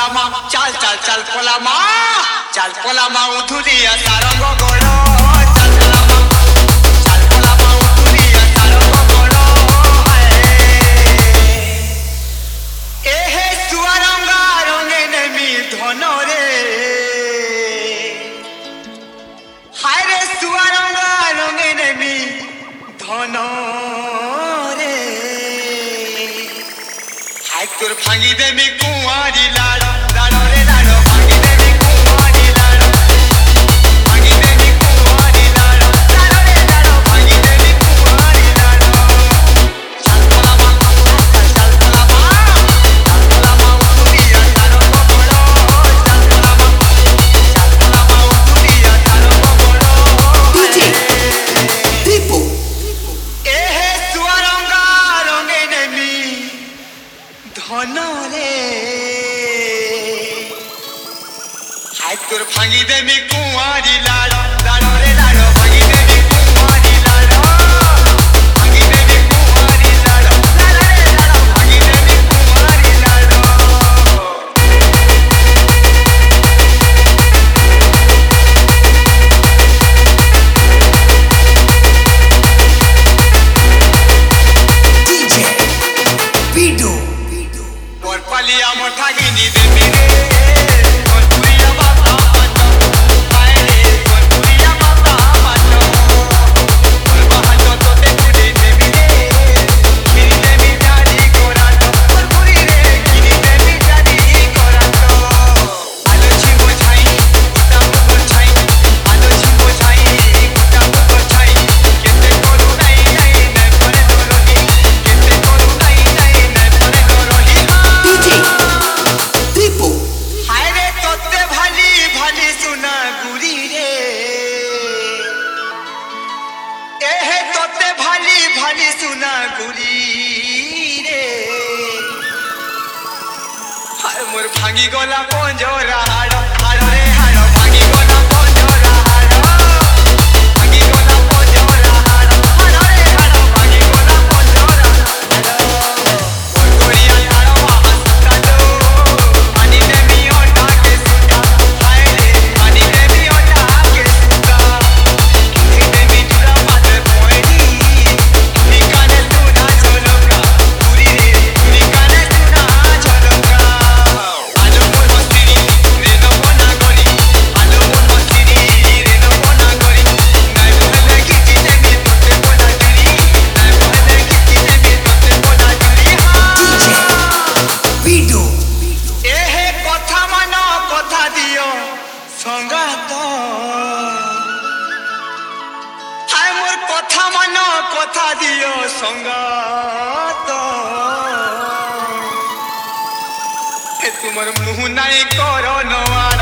पोलामा चाल चाल चाल पोलामा उधुरिया सारंग गोड़ चाल पोलामा उधुरिया सारंग गोड़ एहे सुआरंगा रंगे नेमी धन रे हाय रे सुआरंगा रंगे नेमी धन रे हाय तोर भांगी देमी कुंवारी लाड़ लाड़ रे लाड़ भांगी देमी कुंवारी लाड़ भांगी देमी कुंवारी लाड़ लाड़ रे लाड़ भांगी देमी कुंवारी लाड़ चाल पोलामा उधुरिया सारंग गोड़ चाल पोलामा उधुरिया सारंग गोड़ DJ Tipo एहे सुआरंगा रंगे नेमी धन रे हाय तोर भांगी देमी कुंवारी लाड़ लाड़ रे लाड़ भांगी देमी कुंवारी लाड़ भांगी देमी कुंवारी लाड़ लाड़ रे लाड़ भांगी देमी कुंवारी लाड़ DJ Pido por palia mothagini de mere con puriya bata mato pae re con puriya bata mato por bahato to te puri de mere kini de mi jari korato por puri re kini de mi jari korato alo chimbo chai kuta ko chai alo chimbo chai kuta ko chai kete koru nai nai nai pare dorohi kete koru nai nai nai pare dorohi DJ Tipo हाय रे तोते भाली भाली सुना गुरी रे एहे तोते भाली भाली सुना गुरी रे हाय मोर भांगी गला पंजरा हाड़ हाड़ रे हाड़ भांगी गला पंजरा हाड़ भांगी गला पंजरा हाड़ हाड़ रे हाड़ भांगी गला पंजरा हाड़ मोर गोरिया हाड़वा हसतालो पानी में मी ओटा के सुता हाय रे पानी में मी ओटा के सुता इंधी में मी जुड़ा बात पोएडी निकाने सुना झलका पूरी रे निकाने सुना झलका आलो मोर मस्तिनी रे न बना गरी आलो मोर मस्तिनी रे न बना गरी नाय बहले खिची दे मी तोते बोला जुरी नाय बहले खिची दे मी तोते बोला जुरी DJ Pido एहे कथा मान कथा दियो संगात हाय मोर कथा मान कथा दियो संगात हे तुमर मुह नाई कर नवा